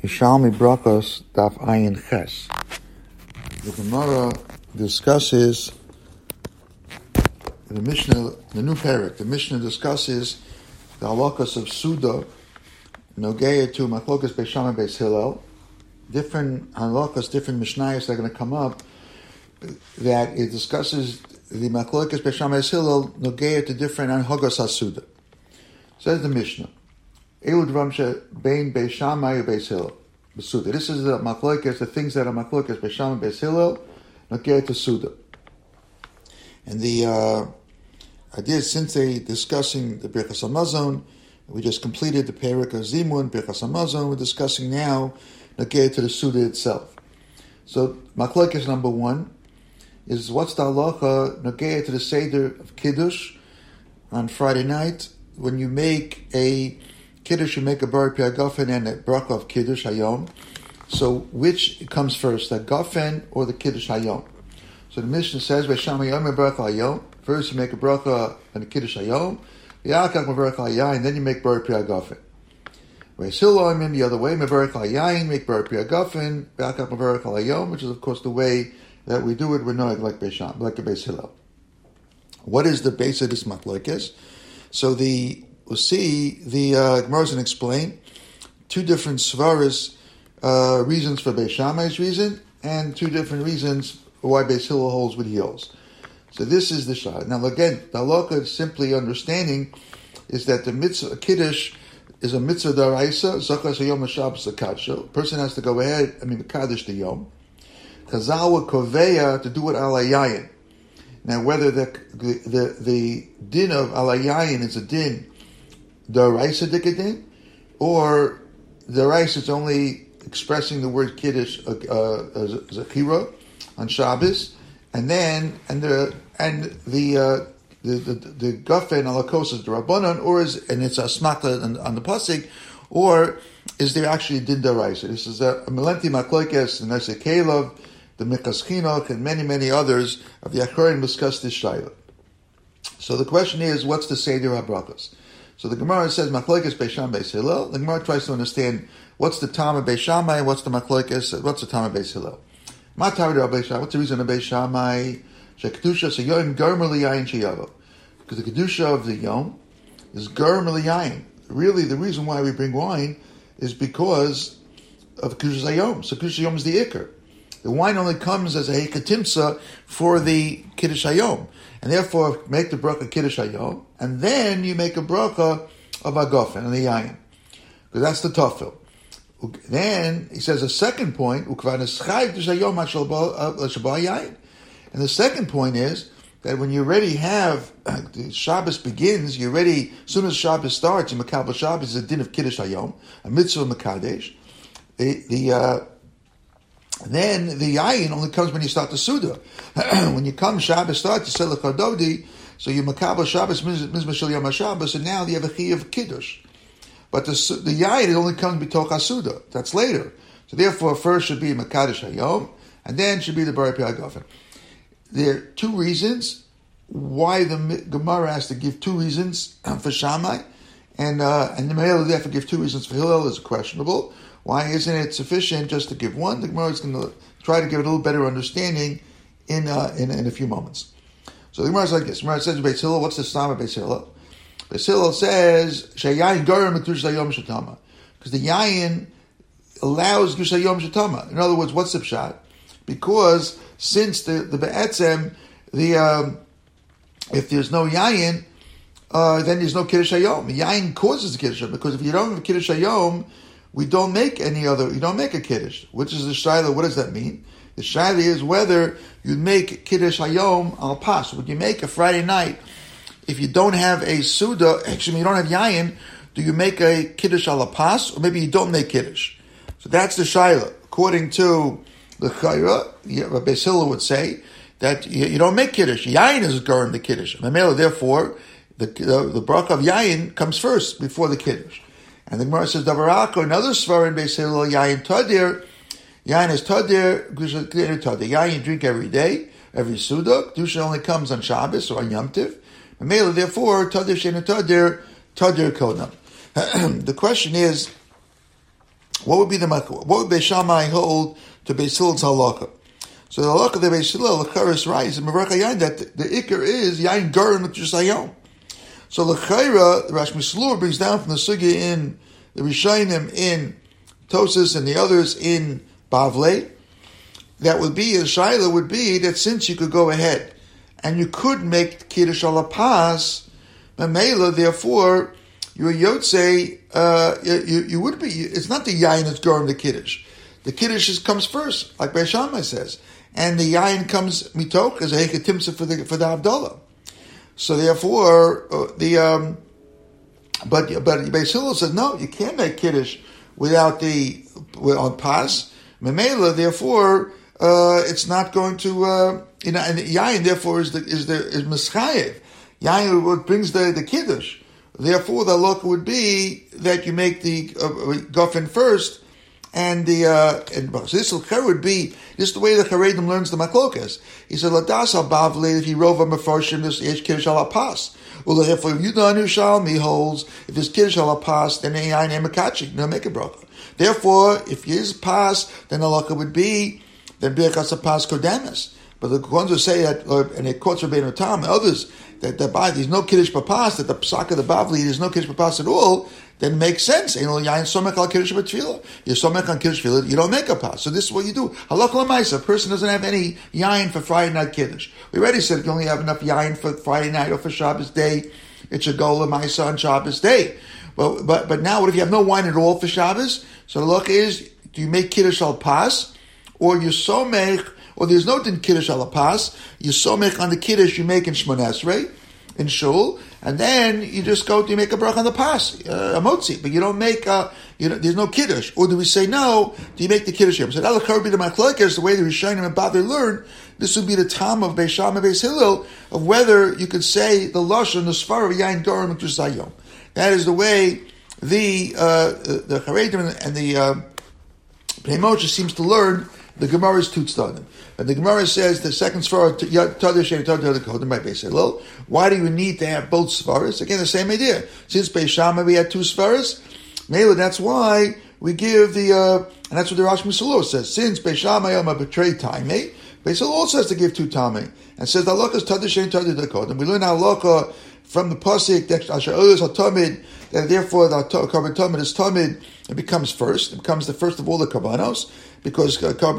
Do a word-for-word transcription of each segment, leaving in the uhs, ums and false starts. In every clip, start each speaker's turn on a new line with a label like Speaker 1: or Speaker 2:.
Speaker 1: Yishalmi Brachos Daf Ayin Ches. The Gemara discusses the Mishnah, the new parak. The Mishnah discusses the halakas of Suda, Nogeya to Machlokas Beis Shammai Beis Hillel. Different halakas, different Mishnayos that are going to come up. That it discusses the Machlokas Beis Shammai Beis Hillel Nogeya to different Anhagas HaSuda. Says the Mishnah. Ehud Ramsha Bein Beis Shammai Beis Hillel. Suda. This is the Machlokas, the things that are Machlokas Beis Shammai Beis Hillel Nogeya to Suda. And the uh, idea is, since they discussing the Birchas Hamazon, we just completed the Perek of Zimun, Birchas Hamazon, we're discussing now Nogeya to the Suda itself. So, Machlokas number one is what's the halacha Nogeya to the Seder of Kiddush on Friday night. When you make a Kiddush, you make a Bar Piagafen and a Bracha of Kiddush Hayom. So, which comes first, the Gafen or the Kiddush Hayom? So the Mishnah says, V'shama Yom Bracha Hayom. First you make a Bracha and a Kiddush Hayom, V'yakach Bracha Hayayin, and then you make Bar Piagafen. V'yisiloim the other way, Bracha Hayayin, make Bar Piagafen, V'yakach Bracha Hayom, which is of course the way that we do it. We're not like Beis Shammai, like the Beis Hillel. What is the base of this machlokes? So the we'll see the uh, Gemara is going to explain two different svaras, uh, reasons for Beis Shammai's reason, and two different reasons why Beis Hillel holds what he holds. So this is the shah. Now again, the halakha simply understanding is that the mitzvah kiddush is a mitzvah daraisa. Zachas hayom shabbos akadsha. Person has to go ahead. I mean, mekadosh the yom. Kazawa koveya to do it alayayin. Now whether the the the, the din of alayayin is a din daraisa dikadin, or daraisa is only expressing the word kiddush uh, uh, zachira on Shabbos, and then and the and the uh, the the, the gafen alakos is the rabbanon, or is and it's a smata on, on the pasuk, or is there actually din daraisa? This is a melenti machlokes and Nesek Kelev, the Mikas Chinuch, and many many others of the Acharon discuss this shayla. So the question is, what's the seder habrachos? So the Gemara says machlokes Beis Shammai Beis Hillel. The Gemara tries to understand what's the tam of Beis Shammai, what's the machlokes, what's the tam of Beis Hillel. What's the reason of Beis Shammai? Because the kedusha of the yom is germ yayin. Really, the reason why we bring wine is because of kedusha hayom. So kedusha hayom is the ikar. The wine only comes as a hekatimsa for the kiddush hayom, and therefore make the bracha kiddush hayom, and then you make a bracha of agafen and the yayin, because that's the tafel. Then he says a second point, and the second point is that when you already have uh, the Shabbos begins, you already as soon as Shabbos starts, in Makabel Shabbos is a din of Kiddush Hayom, a mitzvah Makadesh. The the uh, then the yayin only comes when you start the Suda. When you come Shabbos starts, you say L'Chadodi, so you Makabel Shabbos Mizmah Shel Yom HaShabbos, and now you have a Chi of Kiddush. But the the yayin, it only comes b'toch hasuda. That's later. So therefore, first should be makadosh hayom, and then should be the bar piagafen. There are two reasons why the Gemara has to give two reasons for Shammai, and uh, and the Mehel therefore give two reasons for Hillel is questionable. Why isn't it sufficient just to give one? The Gemara is going to try to give it a little better understanding in uh, in, in a few moments. So the Gemara is like this. The Gemara says Beis Hillel. What's the stam of Beis Hillel? Beis Hillel says sheyayin garam kedusha hayom shetama, because the yayin allows kedusha hayom shetama. In other words, what's the pshat? Because since the the be'etzem, the um, if there's no yayin, uh, then there's no kiddush hayom. Yayin causes the kiddush, because if you don't have kiddush hayom, we don't make any other. You don't make a kiddush. Which is the shayla? What does that mean? The shayla is whether you make kiddush hayom al pas. Would you make a Friday night? If you don't have a Suda, actually you don't have Yayin, do you make a Kiddush ala pas, or maybe you don't make Kiddush? So that's the Shaila. According to the Chayra, Beis Hillel would say that you, you don't make Kiddush. Yayin is Garim the Kiddush. Therefore, the, the, the bracha of Yayin comes first, before the Kiddush. And the Gemara says, Davarako, another Svar in Beis Hillel, Yayin Tadir, Yayin is Tadir, Tadir, Yayin you drink every day, every Suda. Kedusha only comes on Shabbos or on Yom Tiv. Therefore, Tadir Shein Tadir, Tadir Kodam. The question is, what would be the what would Beis Shammai hold to Beis Hillel's halakha? So the halakha of the Beis Hillel, the Charis Rais, and Mevarach Yain, that the, the ikar is Yain Garim L'Chusayom. So the Chaira, the Rash Mislur brings down from the sugya in the Rishayim in Tosis and the others in Bavle, that would be, a Shaila would be that since you could go ahead and you could make Kiddush ala Pas, Mamela, therefore, your Yotze, uh, you, you would be, it's not the Yain that's going the Kiddush. The Kiddush is, comes first, like Beis Shammai says. And the Yain comes mitok as a Heketimsa for the, for the Havdalah. So therefore, uh, the, um, but, but Beis Hillel says, no, you can't make Kiddush without the, on Pas. Mamela, therefore, uh, it's not going to, uh, you know, and Yain, therefore, is the, is the, is Mischayev. Yain what brings the, the Kiddush. Therefore, the halakha would be that you make the uh, Gofen first, and the uh, and so this would be this is the way the Charedim learns the Maklokas. He said, "Ladas al bavle if he rova mefarshim this yesh kiddush al pas." Well, if Yudan Yerushalmi holds if it's kiddush al pas, then Yain emakachi no make a bracha. Therefore, if he is pas, then the halakha would be then birkas pas kodemis. But the ones who say that, or, and it quotes Rabbeinu Tam and others, that, that by there's no Kiddush Papas, that the Psak of the Bavli, there's no Kiddush Papas at all, then makes sense. You know, Yain Somech al Kiddush B'Tfilah. You're Somech on Kiddush Tfilah, you don't make a pas. So this is what you do. Halakha l'maisa, a person doesn't have any Yain for Friday night Kiddush. We already said if you only have enough Yain for Friday night or for Shabbos day, it should go l'maisa on Shabbos day. But, but, but now what if you have no wine at all for Shabbos? So the halakha is, do you make Kiddush al Pas, or you Somech, or there's no din Kiddush ala Pas, you somech on the Kiddush you make in Shmoneh Esrei, in Shul, and then you just go to you make a bracha on the Pas, uh, a motzi, but you don't make, uh, you know, there's no Kiddush. Or do we say no, do you make the Kiddush here? So that will be the Machlokes, the way the Rishonim and Bavli learn, this would be the time of Beis Shammai and Beis Hillel, of whether you could say the Lashon, the Sfar of Yain Dorim M'Tusayom. That is the way the, uh, the Charedim and the, uh, Pnei Moshe seems to learn the Gemara's Tutstadim. And the Gemara says the second Sfar, Tadir Sheni Tadir Kodim by Beis Hillel. Why do you need to have both Sfaras? Again, the same idea. Since Beis Shammai we had two Sfaras, Mela, that's why we give the, uh, and that's what the Rosh Misalur says. Since Beis Shammai am a betrayed time, Beis Hillel also has to give two Tamei. And says the halakha is Tadir Sheni Tadir Kodim. We learn halakha from the Pasik, that Asher Olis HaTamid, that therefore the Karban Tamid is Tamid, it becomes first, it becomes the first of all the Karbanos, because uh, so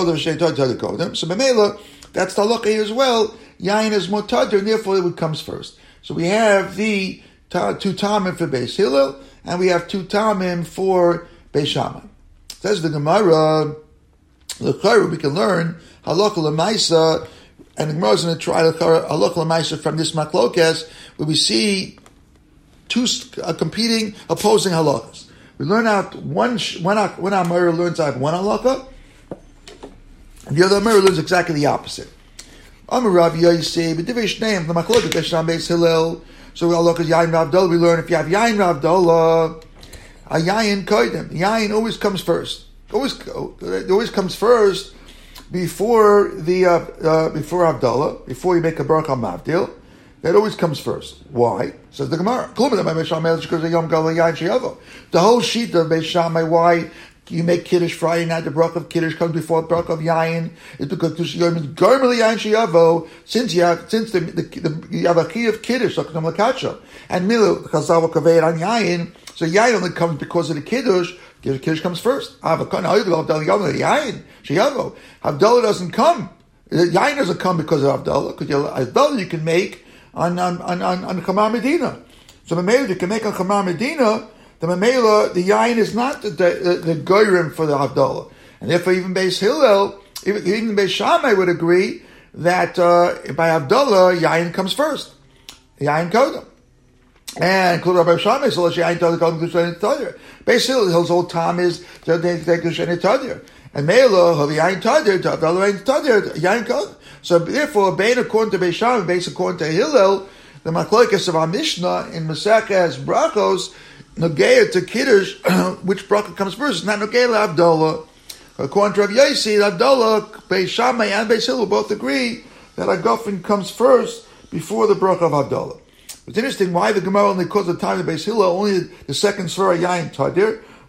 Speaker 1: Mamela, that's the halakha here as well. Yain is more tadir, and therefore it comes first. So we have the ta, two tamim for Beis Hillel, and we have two tamim for Beis Shammai. Says the Gemara, the Chayru, we can learn halakha l'maisa, and the Gemara is going to try halakha l'maisa from this maklokes, where we see two uh, competing, opposing halakhas. We learn out one, one, one Amora learns out one halakha, and the other Amora learns exactly the opposite. Amar Rav Yosef, b'divrei shneim, the machlokes Beis Shammai Beis Hillel. So halakha Yain Ravdol. We learn if you have Yain Ravdol, a Yain koydem. Yain always comes first. Always, it always comes first before the uh, uh, before Havdalah, before you make a bracha mavdil. That always comes first. Why? Says the Gemara. The whole sheet of Beis Shammai, why you make Kiddush Friday night, the bracha of Kiddush comes before the bracha of Yain, is because since you have, since the, the, the, you have a key of Kiddush, and Milu, Chazal Kaveh on Yain, so Yain only comes because of the Kiddush, Kiddush comes first. Havdalah doesn't come. Yain doesn't come because of Havdalah, because Havdalah you can make on on on on Chamar Medina. So Mamela, you can make on Chamar Medina, the Mamela, the Yain is not the the, the Goyrim for the Havdalah. And therefore even Beis Hillel, even, even Beis Shammai would agree that uh, by Havdalah, Yain comes first. Yain Kodem. And Kol Rabbi Shammai, so Yain Tadir Kodem Kushani Tadir. Beis Hillel's whole time is to take Kushani Tadir. And Mela, Yain Tadir, Havdalah Yain Tadir, Yain Kodem. So therefore, Bein according to Beis Shammai, based according to Hillel, the machlokes of our Mishnah in Maseches Brachos, Nogeya to Kiddush, which bracha comes first? It's not Nogeya Havdalah. According to Rav Yossi, Havdalah, Beis Shammai and Beis Hillel both agree that Hagafin comes first before the bracha of Havdalah. It's interesting why the Gemara only calls the time of Beis Hillel only the second Sfar Yain Tadir.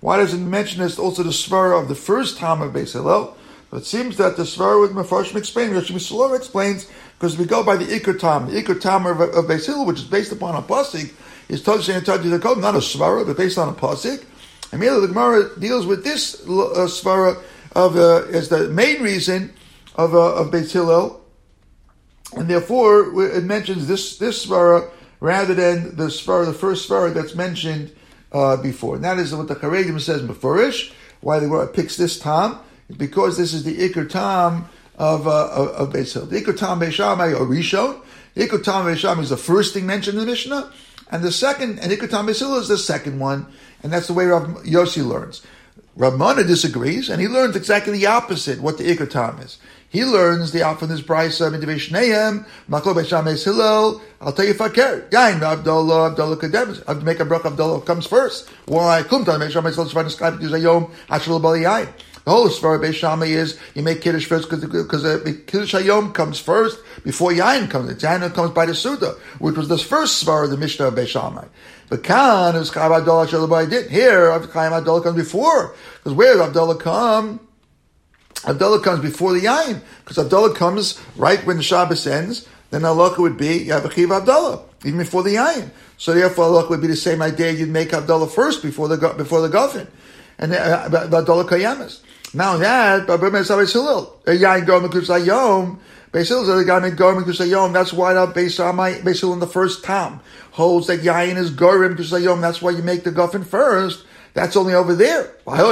Speaker 1: Why does it mention this also the svara of the first time of Beis Hillel? But it seems that the svara with Mefarshim explains, Rashi Mishalor explains, because we go by the Iker Tam. The Iker Tam of, of Beis Hillel, which is based upon a pasuk, is Todshay and Todshay the code, not a svara, but based on a pasuk. And merely the Gemara deals with this uh, svara of uh, as the main reason of uh, of Beis Hillel, and therefore it mentions this this svara rather than the svara, the first svara that's mentioned uh, before. And that is what the Charedim says Mefurish. Why the Gemara picks this Tam, because this is the Iker Tam of uh, of, of Beis Hillel. The Iker Tam Beis Shammai or Rishon. The Iker Tam Beis Shammai is the first thing mentioned in the Mishnah, and the second, and Iker Tam Beis Hillel is the second one, and that's the way Rav Yossi learns. Rav Mana disagrees, and he learns exactly the opposite, what the Iker Tam is. He learns the opposite this Brisa, Midivish Neim, Maklo Beis Shammai Beis Hillel, I'll tell you fakir. Yain, Abdullah, Abdullah Kademis. I have to make a bracha, Abdullah comes first. Why? Kumtan Beis Shammai Beis Hillel, Shvan Eskai, because Hayom, Ashel Bali Yain. The whole Svara Beis Shammai is, you make Kiddush first, because uh, Kiddush Hayom comes first, before Yain comes. Yain comes by the Suda, which was the first Svara of the Mishnah of Beis Shammai. But Khan, it was Chaim Abdullah, Ashel Bali did. Here, Chaim Abdullah comes before. Because where did Abdullah come? Abdullah comes before the Yain, because Abdullah comes right when the Shabbos ends. Then halacha would be you have a chiv Abdullah even before the Yain. So therefore, halacha would be the same idea. You'd make Abdullah first before the before the Gafin, and uh, Abdullah Kayamas. Now that Beis Hillel, Yain Gorm Kusa Yom, Beis Hillel is the guy named Gorm Kusa Yom. That's why the Beis Shammai Beis Hillel in the first time holds that Yain is Gorm Kusa Yom. That's why you make the Gafin first. That's only over there.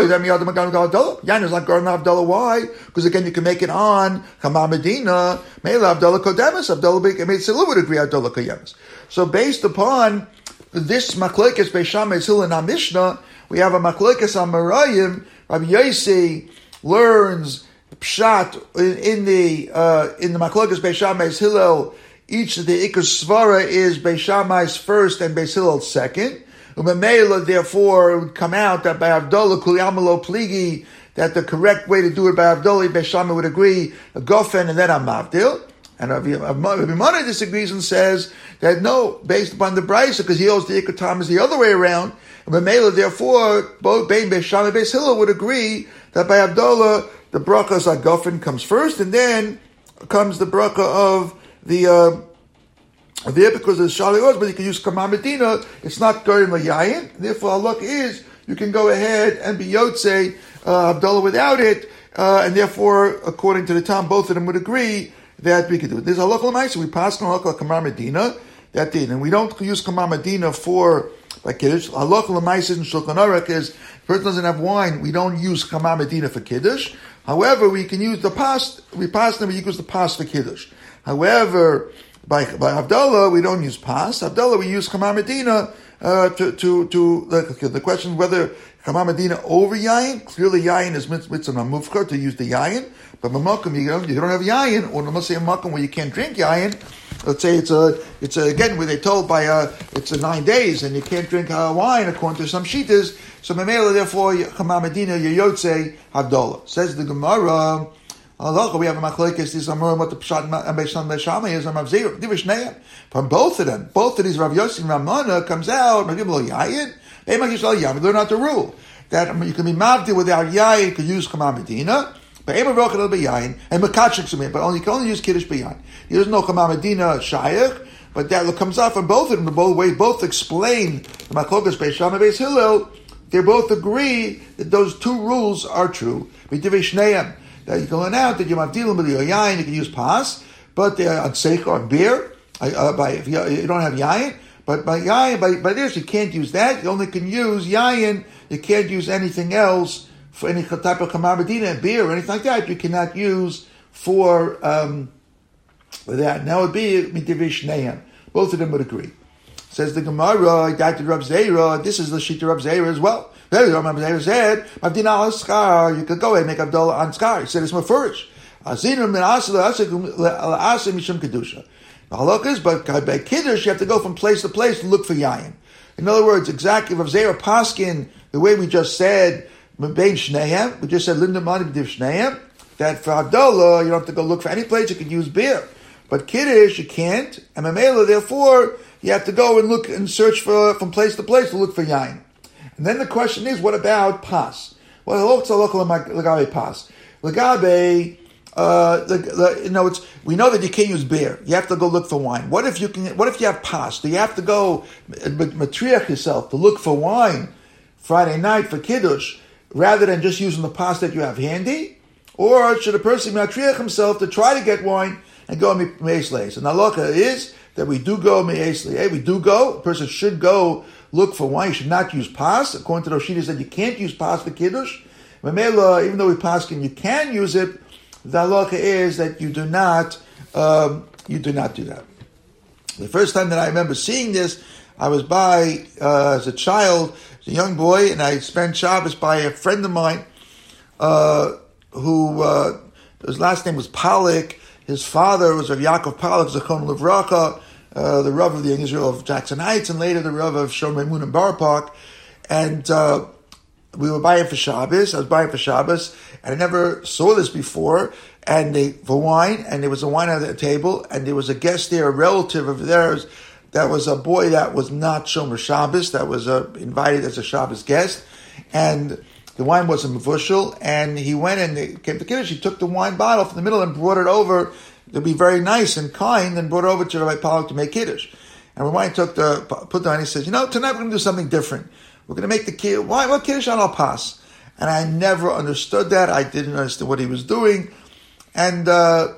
Speaker 1: Yain is not Garden Abdullah. Why? Because again, you can make it on Chama Medina. Mela Abdullah Kodemis. Abdullah Beis Hillel would agree Abdullah Kodemis. So based upon this Machlekes Beis Shammai Beis Hillel in our Mishnah, we have a Machlekes on Marayim. Rabbi Yossi learns Pshat in, in the uh, in the Machlekes Beis Shammai Beis Hillel. Each of the Iker Svara is Beis Shammai's first and Beis Hillel's second. Umemela, therefore, it would come out that by Abdullah Kuliyamalo Pligi, that the correct way to do it by Abdullah, Beis Shammai would agree, a Gofen and then a Mavdil. And Rabbi Mana disagrees and says that no, based upon the Brisa, because he holds the Iker Tam is the other way around. Umemela, therefore, both Bein Beis Shammai Beis Hillel would agree that by Abdullah, the bracha a Gofen comes first, and then comes the bracha of the uh, there, because it's Shali Oz, but you can use Kamar Medina, it's not Gorim Layayin. Therefore, our luck is you can go ahead and be Yotze uh, Abdullah without it, uh, and therefore, according to the Tam, both of them would agree that we could do it. There's a local Lamaisa, we pass on a Kamar Medina, that did, and we don't use Kamar Medina for like Kiddush. A local Lamaisa in Shulchan Aruch is, if a person doesn't have wine, we don't use Kamar Medina for Kiddush. However, we can use the pas, we pass them, we use the pas for Kiddush. However, By, by Abdullah, we don't use pas. Abdullah, we use Kamar Medina uh, to, to, to the, the question whether Kamar Medina over Yayin. Clearly, Yayin is mitzvah mufkar to use the Yayin. But Mamakam, you don't, you don't have Yayin, or let's say a Mamakam where you can't drink Yayin. Let's say it's a, it's a, again, where they're told by, uh, it's a nine days, and you can't drink uh, wine according to some shitas. So Mamela, therefore, Kamar Medina, Yayotze, Abdullah. Says the Gemara, Allah, we have a machlekes. These are more what the pshat and Beis Shammai is. From both of them, both of these Rav Yossi and Rav Mana comes out. We learn out the rule that you can be mavdi without yayin. You can use Kamar Medina, but and Mekachik, but only you can only use Kiddush b'yayin. There's no Kamar Medina shayach, but that comes out from both of them. The both way both explain the machlekes Beis Shammai Beis Hillel. They both agree that those two rules are true. That you can learn out that you're mavdilim with your yayin, you can use pas, but they are on seich or beer. Uh, by if you, you don't have yayin, but by yayin, by, by this you can't use that. You only can use yayin. You can't use anything else for any type of kamar medina, beer or anything like that. You cannot use for um, that. Now it would be midivish neim. Both of them would agree. Says the Gemara, Doctor Rav Zera. This is the Shita Rav Zera as well. Rav Zera said, "Mavdina al skar. You could go ahead and make Abdullah on skar." He said it's mafurish. Azinum min asel asim mishum kedusha. The halakha is, but by kiddush you have to go from place to place to look for yayin. In other words, exactly Rav Zera paskin the way we just said bein shnehem. We just said linda mani b'div shnehem. That for Abdullah you don't have to go look for any place. You can use beer, but kiddush you can't. And mamela, therefore, you have to go and look and search for from place to place to look for yayin. And then the question is, what about pas? Well, looks a local legabe pas. Legabe, uh, the, the, you know, it's we know that you can't use beer. You have to go look for wine. What if you can? What if you have pas? Do you have to go matriach yourself to look for wine Friday night for kiddush, rather than just using the pas that you have handy? Or should a person matriach himself to try to get wine and go me'esleis? And the halacha is that we do go me'esleis. We do go. A person should go look for wine. You should not use pas. According to the Rosh Hashanah, said you can't use pas for kiddush. Mamela, even though we paskin, you can use it. The halacha is that you do not, um, you do not do that. The first time that I remember seeing this, I was by uh, as a child, as a young boy, and I spent Shabbos by a friend of mine uh, who uh, his last name was Pollack. His father was Rav Yaakov Pollack, Zechon Livracha, uh, the Rav of the Israel of Jackson Heights, and later the Rav of Shomrei Moon and Bar Park, and. Uh, We were buying for Shabbos. I was buying for Shabbos, and I never saw this before. And they for wine, and there was a wine on the table, and there was a guest there, a relative of theirs, that was a boy that was not Shomer Shabbos, that was uh, invited as a Shabbos guest, and the wine wasn't mevushal, and he went and they came to Kiddush. He took the wine bottle from the middle and brought it over to be very nice and kind, and brought it over to Rabbi Pollack to make Kiddush. And when wine took the put the wine, he says, "You know, tonight we're going to do something different. We're going to make the kiddush. Why? What kiddush on al pas?" And I never understood that. I didn't understand what he was doing, and uh,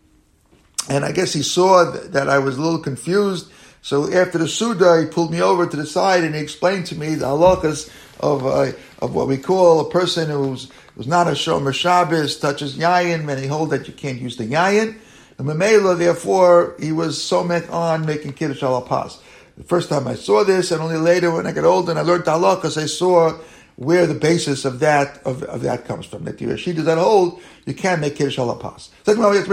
Speaker 1: and I guess he saw that I was a little confused. So after the Suda, he pulled me over to the side and he explained to me the halachas of uh, of what we call a person who's who's not a shomer Shabbos touches yayin, and he hold that you can't use the yayin. And Mamela, therefore, he was so met on making kiddush al pas. The first time I saw this, and only later when I got older and I learned halachas, I saw where the basis of that of, of that comes from. That the Rashid does that hold, you can make kiddush al pas. We have a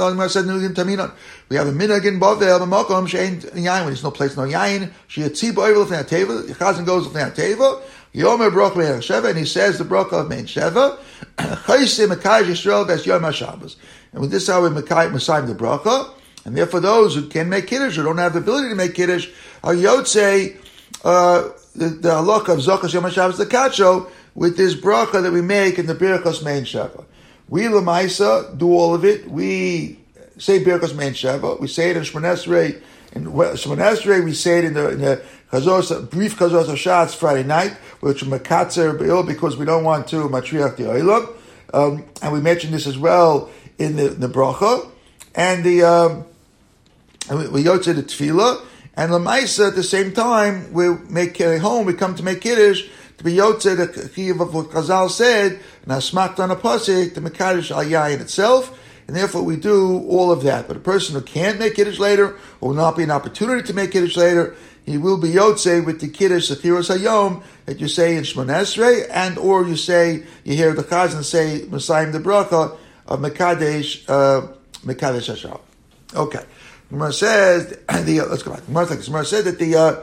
Speaker 1: minhag in Bavel, b'makom she'ein yayin, when there's no place, no yayin. She'yatzi bo'evel l'fnei ha'teva. Yechazan goes l'fnei ha'teva. Yomer brach mein sheva, and he says the bracha of mein sheva. Chayse mekay Yisrael b'es yom ha'Shabbos. And with this, how we mekay Messiah the bracha. And therefore, those who can make kiddush or don't have the ability to make kiddush are yotze uh, the, the halakha of Zokas Yom HaShabbos the Kacho with this bracha that we make in the Birchos Mein Sheva. We Lamaisa do all of it. We say Birchos Mein Sheva. We say it in Shmoneh Esrei. In Shmoneh Esrei, we say it in the, in the Chazos, brief Chazos Hashatz Friday night, which is Makatzer Be'il, because we don't want to matriach the oilam. Um, and we mentioned this as well in the, the bracha. And the um, and we, we yotze the tefillah, and lamaisa at the same time we make a home. We come to make kiddush to be yotze the chiyuv of what Chazal said, nasmakt on a pasuk the mekadosh al yayin itself, and therefore we do all of that. But a person who can't make kiddush later, or will not be an opportunity to make kiddush later, he will be yotze with the kiddush sefiros hayom that you say in Shmoneh Esrei, and or you say you hear the chazan say Messiah the bracha of mekadesh uh, mekadesh hashal. Okay. Gemara says the uh, let's go back. Gemara says that the uh,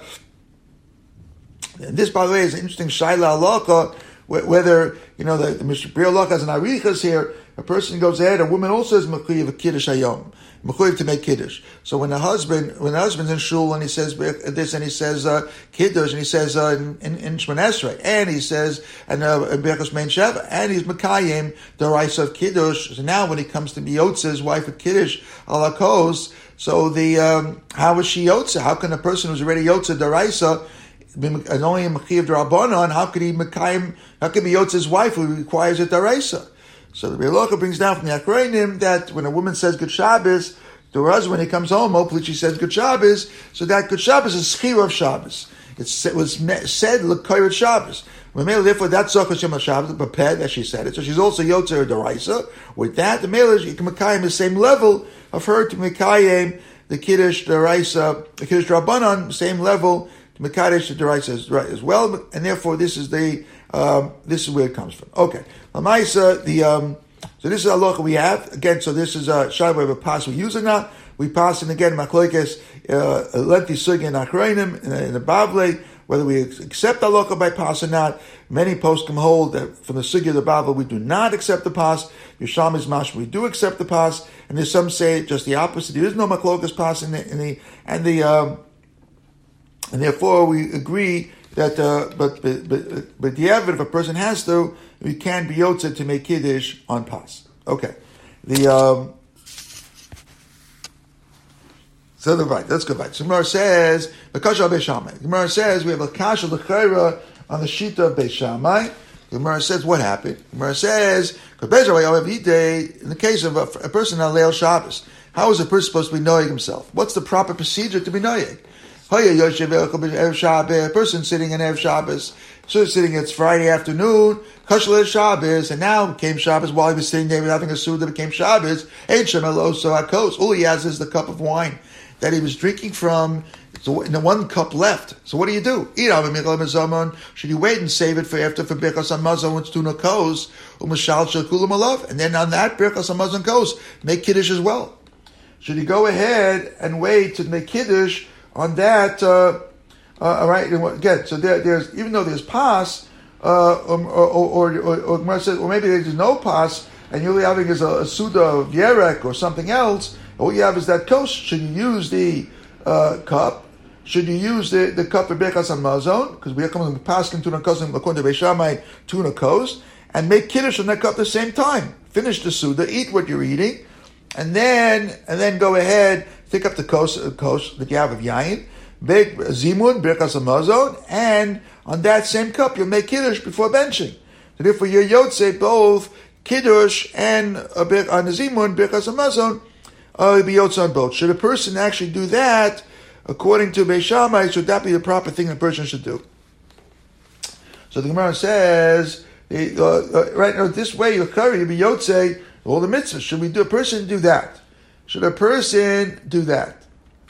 Speaker 1: and this, by the way, is an interesting shaila halakha, whether you know the, the Mishnah Berurah has an arichas here. A person goes ahead. A woman also is mechuyev of kiddush hayom, mechuyev to make kiddush. So when the husband, when the husband's in shul and he says this and he says uh, kiddush and he says uh, in in, in Shmoneh Esrei and he says and Birchos Mein Sheva and he's mekayim the rice of kiddush. So now when he comes to be Yotze's wife of kiddush alakos. So the um, how is she yotze? How can a person who's already yotze daraisa and only a mechiv d'Rabbanan? How could he mekayim? How could be yotze's wife who requires a daraisa? So the Be'elocha brings down from the Akronim that when a woman says Good Shabbos to her husband when he comes home, hopefully she says Good Shabbos. So that Good Shabbos is schira of Shabbos. It's, it was said l'koyret Shabbos. Therefore, that's Zokas Yom HaShabbos, prepared as she said it. So she's also yotze or daraisa. With that, the male is you can mekayim the same level of her to mekayim the kiddush daraisa, the kiddush rabbanon, same level to mekadesh the daraisa as well. And therefore, this is the um, this is where it comes from. Okay, Lamaisa, the um, so this is a halacha we have again. So this is a shayla whether pass we use or not. We pass in again machlokes uh, a lengthy sugya in Achronim in the Bavli. Whether we accept the halacha by pas or not, many poskim hold that from the sugya of the Bavli we do not accept the pas. Yisham is mash, we do accept the pas, and there's some say just the opposite. There is no machlokes pas in the in the and the um, and therefore we agree that, uh, but, but, but, but the evidence, if a person has to, we can be yotze to make Kiddush on Pas. Okay. The, um, so the right, let's go back. So Gemara says, the Kasha Beis Shammai. Gemara says, we have a Kasha L'chaira on the Shita of Beis Shammai. Gemara says, what happened? Gemara says, in the case of a, a person on Leil Shabbos, how is a person supposed to be knowing himself? What's the proper procedure to be knowing? A person sitting in Erev Shabbos, so sitting, it's Friday afternoon, Kashal Shabbos, and now came Shabbos while he was sitting there having a Suda, became Shabbos, Ein Shem Eloso HaKos. All he has is the cup of wine that he was drinking from. So in the one cup left. So what do you do? Eat out of Should you wait and save it for after for Birkas Hamazon when Tuna Kos, Umashal Shakulam Alav, and then on that Birkas Hamazon Kos, make Kiddush as well? Should you go ahead and wait to make Kiddush on that? Uh, uh, all right, again, so there, there's even though there's pas, uh, um, or or or, or, or, says, or maybe there's no pas, and you're having is a, a Suda of Yerek or something else. All you have is that Kos. Should you use the uh, cup? Should you use the, the cup for Birkas Hamazon? Because we are coming to Paskin Tuna Kos and according to Beis Shammai Tuna Kos, and make Kiddush on that cup at the same time. Finish the Suda, eat what you're eating, and then and then go ahead, pick up the Kos, uh, kos that you have of Yain, make Zimun, Birkas Hamazon, and on that same cup you'll make Kiddush before benching. So therefore you're Yotze both Kiddush and uh, on the Zimun, Birkas Hamazon, uh, you'll be Yotze on both. Should a person actually do that? According to Beis Shammai, should that be the proper thing a person should do? So the Gemara says, uh, uh, right now, this way you'll carry, you'll be Yotze, all the mitzvahs. Should we do a person do that? Should a person do that?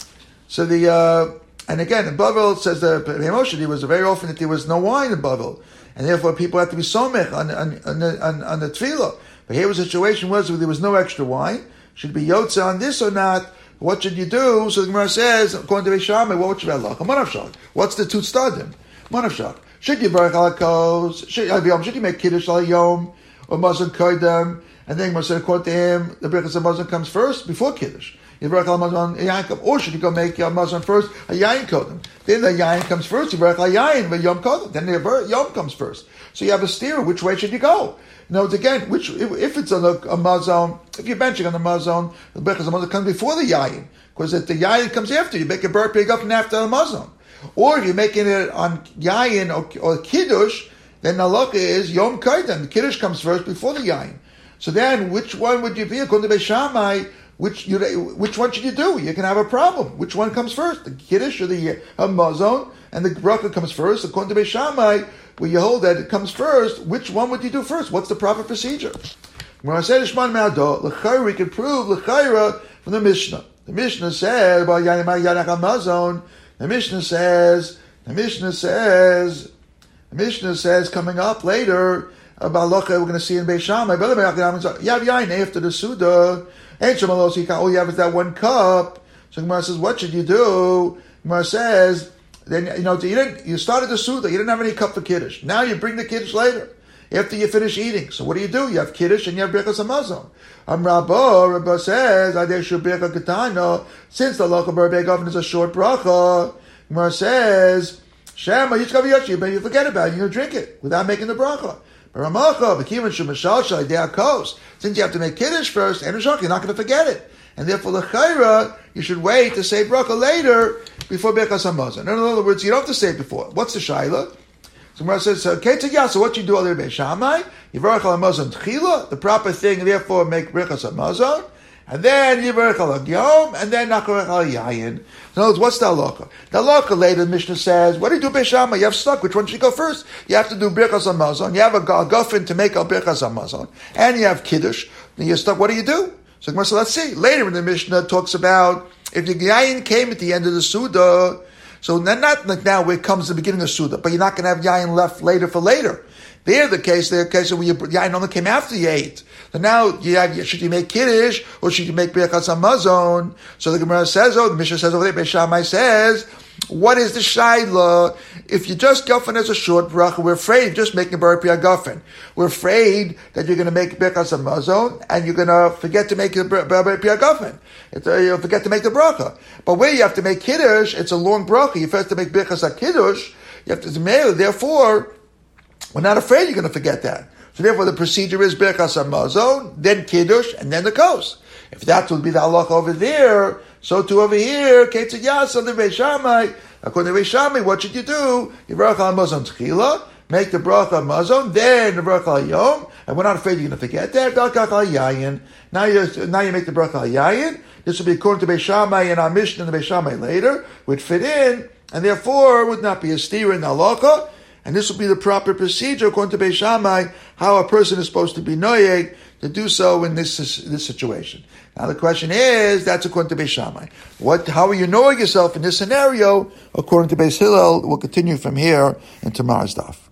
Speaker 1: So the, uh, and again, in Bavel, it says that Moshe, there was very often that there was no wine in Bavel, and therefore people had to be somech on, on, on, on, on the tefillah. But here was a situation was where there was no extra wine. Should be Yotze on this or not? What should you do? So the Gemara says, according to Beis Shammai, what should I look? What's the two stadim? Manavshak. Should you barach al kos? Should you make kiddush al yom or mazon koydem? And then Gemara said, according to him, the birkas of mazon comes first before kiddush. You barach al mazon yain, or should you go make your mazon first a yain kodem? Then the yain comes first. You barach al yain, but yom kodem. Then the yom comes first. So you have a steer. Which way should you go? No, it's again, which if, if it's on a, a mazon, if you're benching on the mazon, the birkas of mazon comes before the yain, because if the yain comes after, you make a bar pig up and after the mazon. Or if you're making it on yain or, or kiddush, then the halacha is yom kaidan. The kiddush comes first before the yain. So then, which one would you be? According to Beis Shammai, which you, which one should you do? You can have a problem. Which one comes first? The kiddush or the uh, mazon? And the bracha comes first. According to Beis Shammai, where you hold that it comes first, which one would you do first? What's the proper procedure? When I said Ishman Me'ado, l'chayra, we can prove l'chayra from the Mishnah. The Mishnah says about yanim yanach hamazon. The Mishnah says, the Mishnah says, the Mishnah says coming up later about locha we're going to see in Beis Shammai. You have yain after the Suda. All you have is that one cup. So Gemara says, what should you do? Gemara says, then you know you didn't. You started the Suda. You didn't have any cup for Kiddush. Now you bring the Kiddush later after you finish eating. So what do you do? You have Kiddush and you have Birkas Hamazon. Am Rabba, Rabba says, Adeshu Birka Ketana, since the local Birka Governor is a short bracha, Gemara says, Shema, Yitzchav Yoshi, but you forget about it, you're going to drink it without making the bracha. But Ramacha, Bekivan Shumashal Shai Deakos, since you have to make Kiddush first, and you're not going to forget it. And therefore, the Chayra, you should wait to say bracha later before Birkas Hamazon. In other words, you don't have to say it before. What's the Shaila? So Gemara says, okay, so what you do other Beis Shammai, Yivarach al Hamazon Tchila, the proper thing, therefore make Birkas Hamazon, and then Yivarach al Yom, and then Nacharach al Yayin. In other words, what's the halacha? The halacha later, the Mishnah says, what do you do Beis Shammai? You have stuck, which one should you go first? You have to do Birkas Hamazon, you have a, a guffin to make a Birkas Hamazon, and you have Kiddush, then you're stuck, what do you do? So Gemara says, let's see. Later in the Mishnah talks about, if the Yayin came at the end of the Suda, so then not like now where it comes the beginning of Suda, but you're not going to have Yayin left later for later. There the case, there the case where you, Yayin only came after you ate. So now you have, should you make Kiddush or should you make Birkas Hamazon? So the Gemara says, oh, the Mishnah says over there, Beis Shammai says, what is the Shaila? If you just guffin as a short bracha, we're afraid of just making Bar Piyah guffin. We're afraid that you're going to make Birkas Hamazon and you're going to forget to make the Bar Piyah guffin. Uh, you'll forget to make the bracha. But where you have to make Kiddush, it's a long bracha. You first have to make Birkas HaKiddush. You have to, therefore, we're not afraid you're going to forget that. So therefore, the procedure is Birchas Hamazon, then Kiddush, and then the Kos. If that would be the halacha over there, so too over here, Ketzid Yasa, the Beis Shammai. According to Beis Shammai, what should you do? You Birchas Hamazon Tchila, make the bracha Hamazon, then the bracha Hayom, and we're not afraid you're going to forget that. Now you now you make the bracha Hayayin. This would be according to Beis Shammai and our Mishnah and the Beis Shammai later, would fit in, and therefore would not be a steer in the halacha. And this will be the proper procedure according to Beis Shammai, how a person is supposed to be noyeg to do so in this this situation. Now the question is, that's according to Beis Shammai. What? How are you knowing yourself in this scenario? According to Beis Hillel, we'll continue from here in tomorrow's daf.